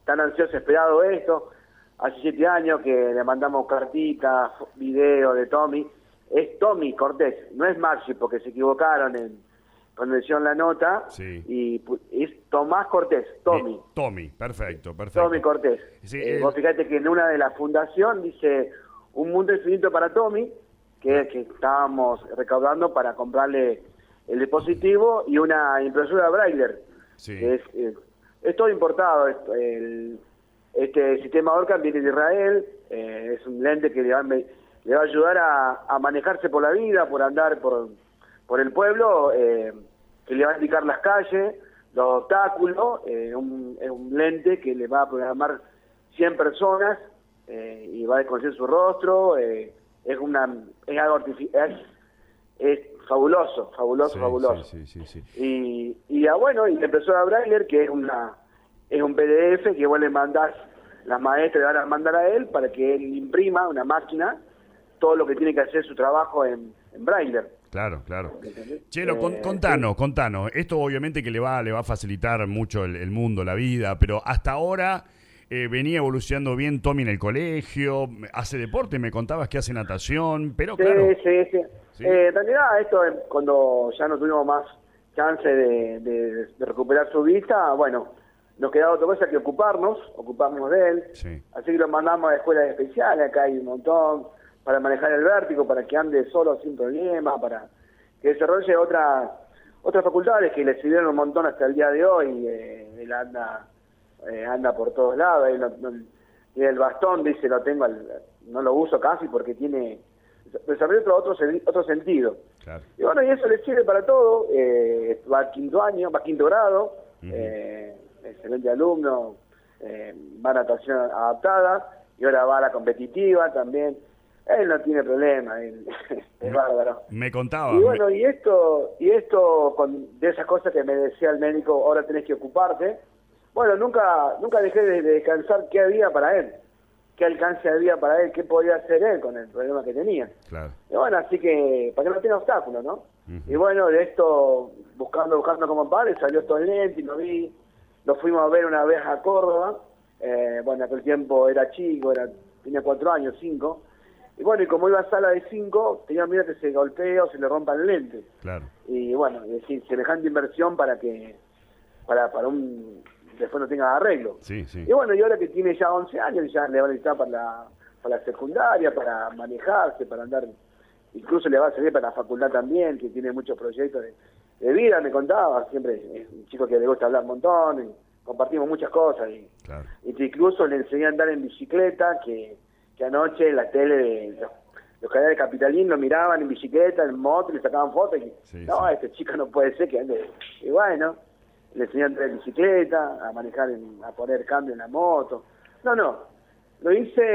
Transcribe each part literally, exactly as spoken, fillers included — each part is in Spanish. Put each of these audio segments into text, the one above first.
tan ansioso esperado esto. Hace siete años que le mandamos cartitas, videos de Tommy. Es Tommy Cortés, no es Maxi, porque se equivocaron en cuando hicieron la nota. Sí. Y es Tomás Cortés, Tommy. Eh, Tommy, perfecto, perfecto. Tommy Cortés. Sí, eh, el... Vos fíjate que en una de la fundación dice un mundo infinito para Tommy, que, que estábamos recaudando para comprarle el dispositivo y una impresora Braille. Sí. Que es, es, es todo importado. Es, el, este sistema Orca viene de Israel, eh, es un lente que le va, le va a ayudar a, a manejarse por la vida, por andar por, por el pueblo, eh, que le va a indicar las calles, los obstáculos. Eh, un, es un lente que le va a programar cien personas eh, y va a desconocer su rostro. Eh, es una es algo artificial, es, es fabuloso, fabuloso, sí, fabuloso. Sí, sí, sí, sí. Y, y ya bueno, y la impresora Braille, que es una es un P D F que vos le mandás, las maestras le van a mandar a él para que él imprima una máquina todo lo que tiene que hacer su trabajo en, en Braille. Claro, claro. Chelo, Eh, con, contanos, sí. contanos. Esto obviamente que le va, le va a facilitar mucho el, el mundo, la vida, pero hasta ahora eh, venía evolucionando bien Tommy en el colegio, hace deporte, me contabas que hace natación, pero Sí, claro. sí, sí. ¿Sí? Eh, en realidad esto, eh, cuando ya no tuvimos más chance de, de, de recuperar su vista, bueno, nos quedaba otra cosa que ocuparnos, ocuparnos de él. Sí. Así que lo mandamos a escuelas especiales, acá hay un montón, para manejar el vértigo, para que ande solo sin problema, para que desarrolle otra, otras facultades que le sirvieron un montón hasta el día de hoy. Eh, él anda eh, anda por todos lados, él no, no, y el bastón, dice, lo tengo, al, no lo uso casi porque tiene desarrolla otro, otro, otro sentido. Claro. Y bueno, y eso le sirve para todo. Eh, va al quinto año, va a quinto grado, uh-huh. eh, excelente alumno, eh, va a natación adaptada y ahora va a la competitiva también. Él no tiene problema, él es bárbaro. Me contaba. Y bueno, me... y esto, y esto con, de esas cosas que me decía el médico, ahora tenés que ocuparte. Bueno, nunca nunca dejé de, de descansar qué había para él, qué alcance había para él, qué podía hacer él con el problema que tenía. Claro. Y bueno, así que, para que no tenga obstáculos, ¿no? Uh-huh. Y bueno, de esto, buscando, buscando como padre, salió estos lentes y lo vi, lo fuimos a ver una vez a Córdoba. Eh, bueno, aquel tiempo era chico, era tenía cuatro años, cinco. Y bueno, y como iba a sala de cinco, tenía miedo que se golpee o se le rompa el lente. Claro. Y bueno, es decir, semejante inversión para que, para, para un, después no tenga arreglo. Sí, sí. Y bueno, y ahora que tiene ya once años, ya le va a necesitar para la, para la secundaria, para manejarse, para andar, incluso le va a servir para la facultad también, que tiene muchos proyectos de, de vida, me contaba, siempre es un chico que le gusta hablar un montón, y compartimos muchas cosas, y, claro. y incluso le enseñé a andar en bicicleta, que que anoche en la tele, los, los canales capitalinos lo miraban en bicicleta, en moto, le sacaban fotos, y sí, no, sí. Este chico no puede ser que ande. Y bueno, le enseñé a andar en bicicleta, a manejar, en, a poner cambio en la moto. No, no, lo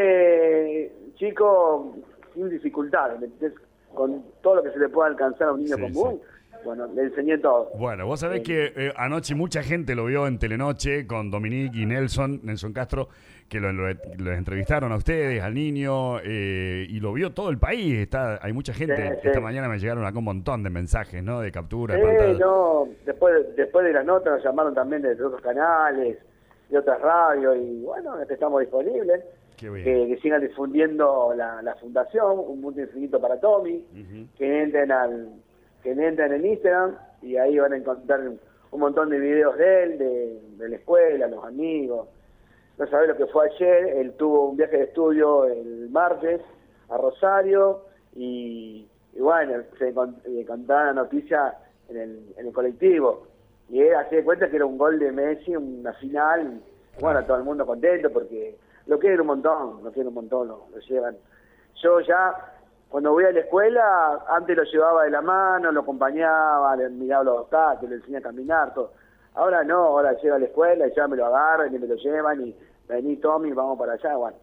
hice, chico, sin dificultades, con todo lo que se le pueda alcanzar a un niño sí, común. Sí. Bueno, le enseñé todo. Bueno, vos sabés eh, que eh, anoche mucha gente lo vio en Telenoche con Dominique y Nelson, Nelson Castro, que lo, lo, lo entrevistaron a ustedes, al niño, eh, y lo vio todo el país. Está, hay mucha gente. Sí, Esta sí. mañana me llegaron acá un montón de mensajes, ¿no? De captura, sí, de pantalla. no, después, después de la nota nos llamaron también de otros canales, de otras radios, y bueno, estamos disponibles. Qué bien. Que, que sigan difundiendo la, la fundación, Un Mundo Infinito para Tommy, uh-huh. que entren al... que entren en Instagram y ahí van a encontrar un montón de videos de él, de, de la escuela, los amigos. No sabés lo que fue ayer, él tuvo un viaje de estudio el martes a Rosario y, y bueno, se contaba la noticia en el, en el colectivo y él hacía de cuenta que era un gol de Messi, una final, y, bueno, todo el mundo contento porque lo quieren un montón, lo quieren un montón, lo, lo llevan. Yo ya... Cuando voy a la escuela, antes lo llevaba de la mano, lo acompañaba, le miraba los obstáculos, le enseñaba a caminar, todo. Ahora no, ahora llega a la escuela y ya me lo agarran y me lo llevan y vení Tommy, vamos para allá, bueno.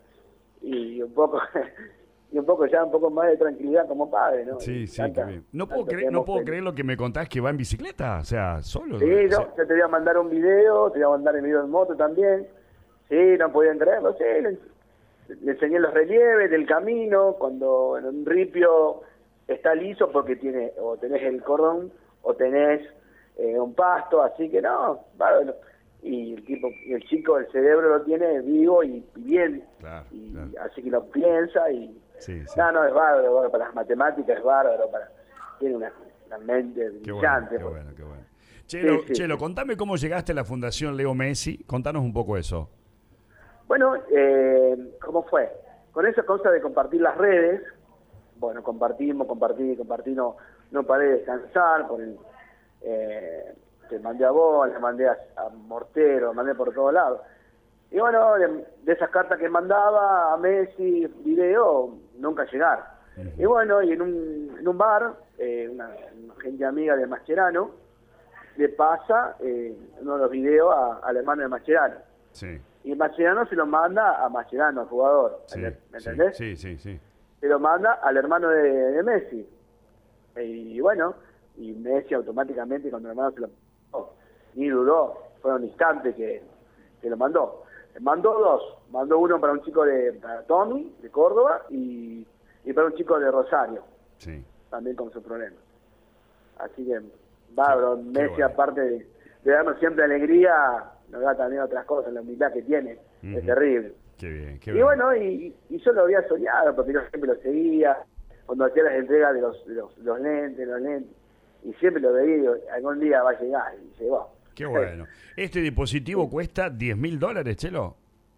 Y un poco y un poco ya un poco más de tranquilidad como padre, ¿no? Sí, y sí, tanta, qué bien. No puedo, creer, no puedo creer lo que me contás que va en bicicleta, o sea, solo. Sí, o yo, sea... yo te voy a mandar un video, te voy a mandar el video en moto también. Sí, no podían creerlo, sí, le, le enseñé los relieves del camino, cuando en un ripio está liso porque tiene o tenés el cordón o tenés eh, un pasto, así que no, bueno, y el tipo, el chico, el cerebro lo tiene vivo y, y bien, Claro, y claro. así que lo piensa y Sí, sí. no, no, es bárbaro, bueno, para las matemáticas es bárbaro, para tiene una, una mente Qué bueno, brillante. qué pues. bueno, qué bueno. Chelo, Sí, sí, Chelo, sí. contame cómo llegaste a la Fundación Leo Messi. Contanos un poco eso. Bueno, eh, ¿cómo fue? Con esa cosa de compartir las redes, bueno, compartimos, compartí, compartí, no, no paré de descansar, por el, eh, te mandé a vos, le mandé a, a Mortero, mandé por todos lados. Y bueno, de, de esas cartas que mandaba a Messi, video, nunca llegar. Uh-huh. Y bueno, y en un, en un bar, eh, una, una gente amiga de Mascherano, le pasa eh, uno de los videos a- al hermano de Mascherano. Sí, Y Mascherano se lo manda a Mascherano, al jugador. sí, ¿Me sí, entendés? sí, sí, sí. Se lo manda al hermano de, de Messi. Y bueno, y Messi automáticamente cuando el hermano se lo mandó, ni dudó, fue un instante que, que lo mandó. Mandó dos, mandó uno para un chico de para Tommy, de Córdoba, y, y para un chico de Rosario, Sí. también con sus problemas. Así que, bárbaro, Qué- qué Messi bueno. aparte de, de darnos siempre alegría, nos da también otras cosas, la humildad que tiene, Ujú. es terrible. Qué bien, qué Y bien. bueno, y, y yo lo había soñado, porque yo siempre lo seguía, cuando hacía las entregas de los, de los, de los lentes, los lentes, y siempre lo veía, y digo, algún día va a llegar, y llegó. Qué bueno. ¿Este dispositivo cuesta diez mil dólares, Chelo?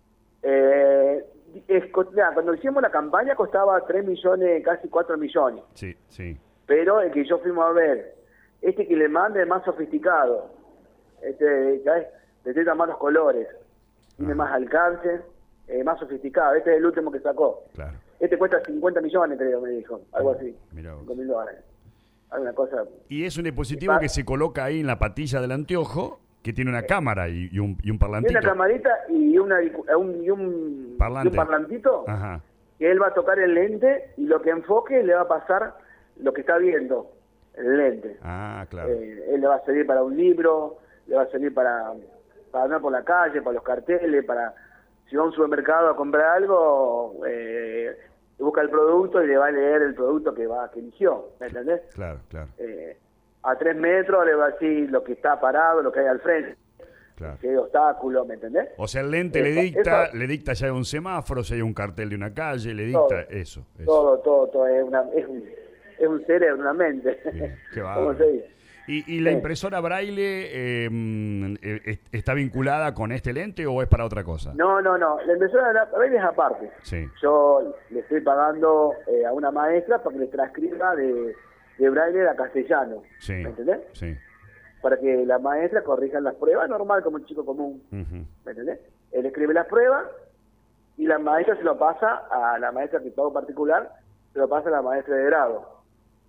Eh, es, mira, cuando hicimos la campaña costaba tres millones, casi cuatro millones, Sí, sí. pero el que yo fuimos a ver, este que le manda es más sofisticado, este, ¿sabes? Detecta más los colores, tiene Ajá. más alcance, eh, más sofisticado, este es el último que sacó. Claro. Este cuesta cincuenta millones, creo, me dijo, algo así, Mirá vos. cinco mil dólares, alguna cosa. Y es un dispositivo que se coloca ahí en la patilla del anteojo, que tiene una cámara y, y un, y un Y parlantito. una camarita y, una, un, y, un, Parlante. y un parlantito, Ajá. que él va a tocar el lente y lo que enfoque le va a pasar lo que está viendo, el lente. Ah, claro. Eh, él le va a servir para un libro, le va a servir para, para andar por la calle, para los carteles, para si va a un supermercado a comprar algo, eh, busca el producto y le va a leer el producto que va que eligió, ¿me entendés? Claro, claro, Eh, a tres metros le va a decir lo que está parado, lo que hay al frente, claro. si hay obstáculos, ¿me entendés? O sea, el lente le Eso- dicta, eso- le dicta ya un semáforo, si hay un cartel de una calle, le dicta Todo. eso. eso. Todo, todo, todo, es, una, es, un, es un cerebro, una mente. Bien, qué ¿Cómo bárbaro. se dice? ¿Y, y la Sí. impresora Braille eh, mm, eh, est- está vinculada con este lente o es para otra cosa? No, no, no, la impresora de la Braille es aparte. Sí. Yo le estoy pagando eh, a una maestra para que le transcriba de, de Braille a castellano, Sí. ¿me entendés? Sí. Para que la maestra corrija las pruebas, normal como un chico común, Ujú. ¿me entendés? Él escribe las pruebas y la maestra se lo pasa a la maestra que pago particular, se lo pasa a la maestra de grado.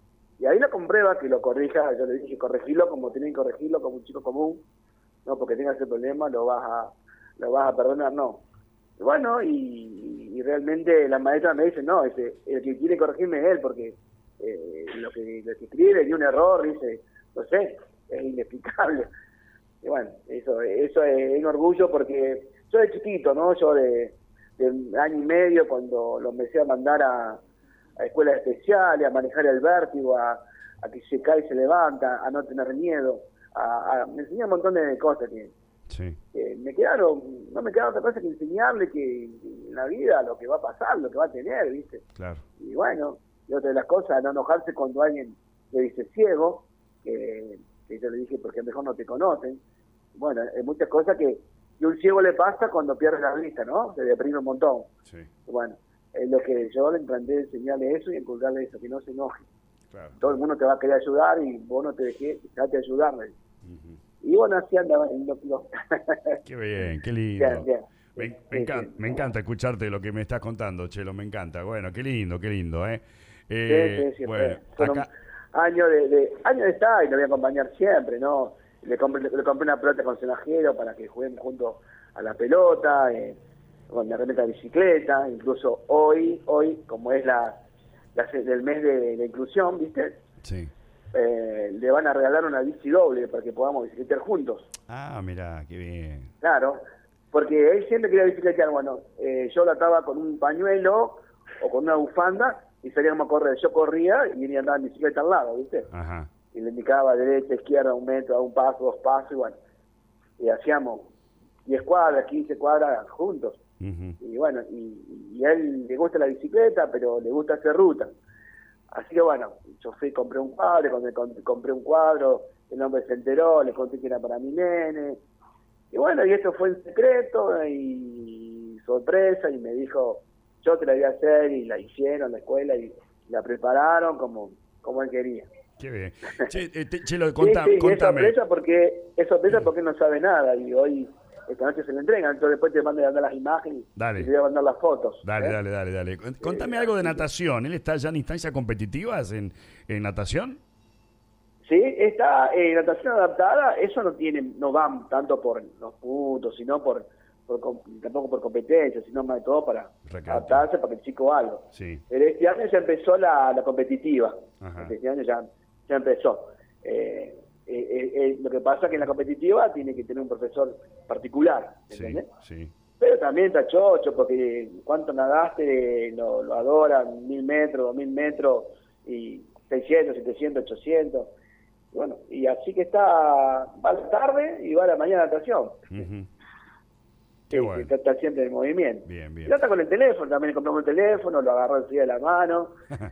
Y ahí lo comprueba que lo corrija, yo le dije, corregirlo como tienen que corregirlo como un chico común, no porque tenga ese problema lo vas a lo vas a perdonar, no. Y bueno, y, y realmente la maestra me dice, no, ese, el que quiere corregirme es él, porque eh, lo, que, lo que escribe dio un error, dice, no sé, es inexplicable. Y bueno, eso eso es un orgullo porque yo de chiquito, ¿no? Yo de, de año y medio cuando lo empecé a mandar a, a escuelas especiales, a manejar el vértigo, a, a que se cae y se levanta, a no tener miedo, a, a, me enseñó un montón de cosas que, Sí. que me quedaron, no me queda otra cosa que enseñarle que en la vida lo que va a pasar, lo que va a tener, ¿viste? Claro. Y bueno, y otra de las cosas, no enojarse cuando alguien le dice ciego, que, que yo le dije porque mejor no te conocen. Bueno, hay muchas cosas que, que un ciego le pasa cuando pierde la vista, ¿no? Se deprime un montón. Sí. Y bueno, es lo que yo le intenté enseñarle eso y inculcarle eso, que no se enoje. Claro. Todo el mundo te va a querer ayudar y vos no te dejés, trate de ayudarle. Ujú. Y bueno, así andaba en lo, lo- Qué bien, qué lindo. Bien, bien. Me, Sí, me sí, encanta, sí. me encanta escucharte lo que me estás contando, Chelo, me encanta. Bueno, qué lindo, qué lindo, ¿eh? Sí, Eh, sí, sí, bueno, fue- fueron acá, años de, de años de estar y lo voy a acompañar siempre, ¿no? Le compré, le, le compré una pelota con sonajero para que jueguen junto a la pelota, eh, con la remeta de bicicleta, incluso hoy, hoy como es la, la se- del mes de la inclusión, ¿viste? sí. Eh, le van a regalar una bici doble para que podamos bicicletear juntos. Ah, mirá, qué bien. Claro, porque él siempre quería bicicletear. Bueno, eh, yo la ataba con un pañuelo o con una bufanda y salíamos a correr. Yo corría y venía a andar en bicicleta al lado, ¿viste? Ajá. Y le indicaba derecha, izquierda, un metro, a un paso, dos pasos, y bueno. Y hacíamos diez cuadras, quince cuadras juntos. Uh-huh. Y bueno, y, y a él le gusta la bicicleta, pero le gusta hacer ruta. Así que bueno, yo fui, compré un cuadro, cuando compré un cuadro, el hombre se enteró, le conté que era para mi nene. Y bueno, y eso fue en secreto y sorpresa, y me dijo, yo te la voy a hacer, y la hicieron en la escuela y la prepararon como, como él quería. Qué bien. Che, eh, te, Chelo, contá, sí, sí, contame. Es sorpresa porque, es sorpresa porque no sabe nada, y hoy, esta noche se le entregan, entonces después te mando a mandar las imágenes dale. y te voy a mandar las fotos. Dale, ¿eh? dale, dale, dale. Contame eh, algo de natación. ¿Él está ya en instancias competitivas en, en natación? Sí, está en eh, natación adaptada, eso no tiene, no va tanto por los puntos, sino por, por tampoco por competencia, sino más de todo para Recate. adaptarse para que el chico algo. Sí. Pero este año ya empezó la, la competitiva. Ajá. Este año ya, ya empezó. Eh, eh, eh, lo que pasa es que en la competitiva tiene que tener un profesor particular, ¿entendés? Sí, sí. Pero también está chocho, porque cuánto nadaste, lo, lo adoran, mil metros, dos mil metros, y seiscientos, setecientos, ochocientos. Bueno, y así que está, va a la tarde y va a la mañana natación. Uh-huh. Sí, bueno. está, está siempre en movimiento. Bien, bien. Y está con el teléfono, también le compramos el teléfono, lo agarró enseguida de la mano,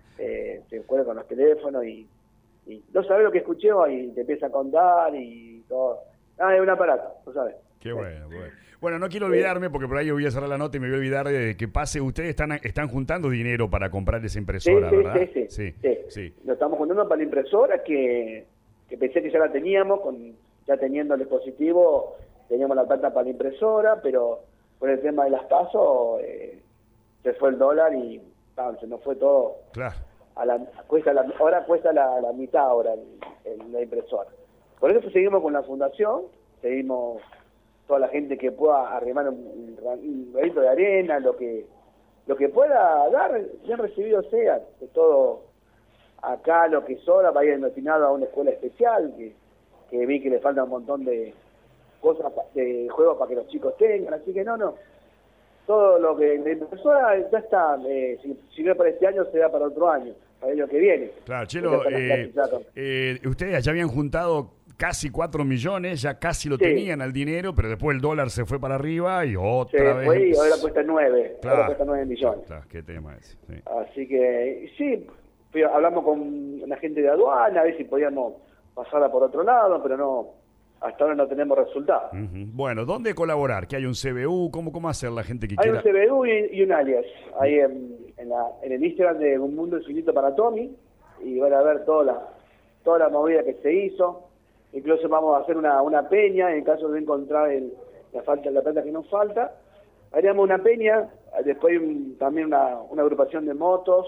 eh, se juega con los teléfonos y, y no sabe lo que escuché y te empieza a contar y todo. Ah, es un aparato, ¿no sabes? Qué bueno, bueno. Bueno, no quiero olvidarme, porque por ahí yo voy a cerrar la nota y me voy a olvidar de que pase. Ustedes están están juntando dinero para comprar esa impresora, sí, sí, ¿verdad? Sí sí, sí, sí, sí. Lo estamos juntando para la impresora que, que pensé que ya la teníamos, con ya teniendo el dispositivo, teníamos la plata para la impresora, pero por el tema de las pasos eh, se fue el dólar y ah, se nos fue todo. Claro. A la, cuesta la, ahora cuesta la, la mitad ahora el, el, la impresora. Por eso seguimos con la fundación, seguimos toda la gente que pueda arrimar un, un granito de arena, lo que lo que pueda dar, bien recibido sea, de todo acá lo que sobra va a ir destinado a una escuela especial, que, que vi que le falta un montón de cosas, de juegos para que los chicos tengan, así que no, no, todo lo que la impresora ya está, eh, si, si no es para este año, será para otro año, para el año que viene. Claro, Chelo, eh, eh, ustedes ya habían juntado casi cuatro millones, ya casi lo sí. tenían al dinero, pero después el dólar se fue para arriba y otra se vez... fue y ahora cuesta nueve, claro, ahora cuesta nueve millones. Claro, qué tema es. Sí. Así que, sí, hablamos con la gente de aduana, a ver si podíamos pasarla por otro lado, pero no, hasta ahora no tenemos resultados. Uh-huh. Bueno, ¿dónde colaborar? ¿Que hay un C B U? ¿Cómo, cómo hacer la gente que hay quiera? Hay un C B U y, y un alias, ahí en, en, la, en el Instagram de Un Mundo Infinito para Tommy, y van a ver toda la, toda la movida que se hizo. Incluso vamos a hacer una, una peña, en caso de encontrar el, la falta la plata que nos falta. Haríamos una peña, después un, también una, una agrupación de motos,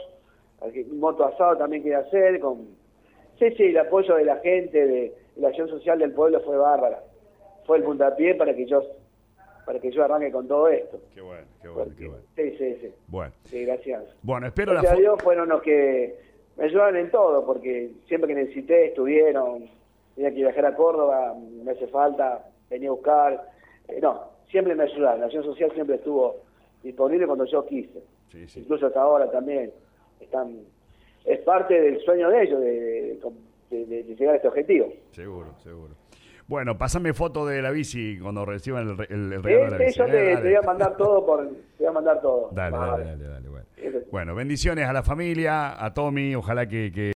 un moto asado también quiere hacer. Con Sí, sí, el apoyo de la gente, de, de la acción social del pueblo fue bárbara. Fue el puntapié para que yo para que yo arranque con todo esto. Qué bueno, qué bueno, Porque, qué bueno. Sí, sí, sí. Bueno. Sí, gracias. Bueno, espero gracias la a Dios fueron los que me ayudaron en todo, porque siempre que necesité estuvieron. Tenía que viajar a Córdoba, me hace falta, venía a buscar. Eh, no, siempre me ayudaron. La acción social siempre estuvo disponible cuando yo quise. Sí, sí. Incluso hasta ahora también. están Es parte del sueño de ellos, de, de, de, de llegar a este objetivo. Seguro, seguro. Bueno, pásame foto de la bici cuando reciban el, el, el regalo sí, de la sí, bici. yo eh, te, dale. te voy a mandar todo por, te voy a mandar todo. Dale, vale. dale, dale, dale. Bueno. bueno, bendiciones a la familia, a Tommy, ojalá que... que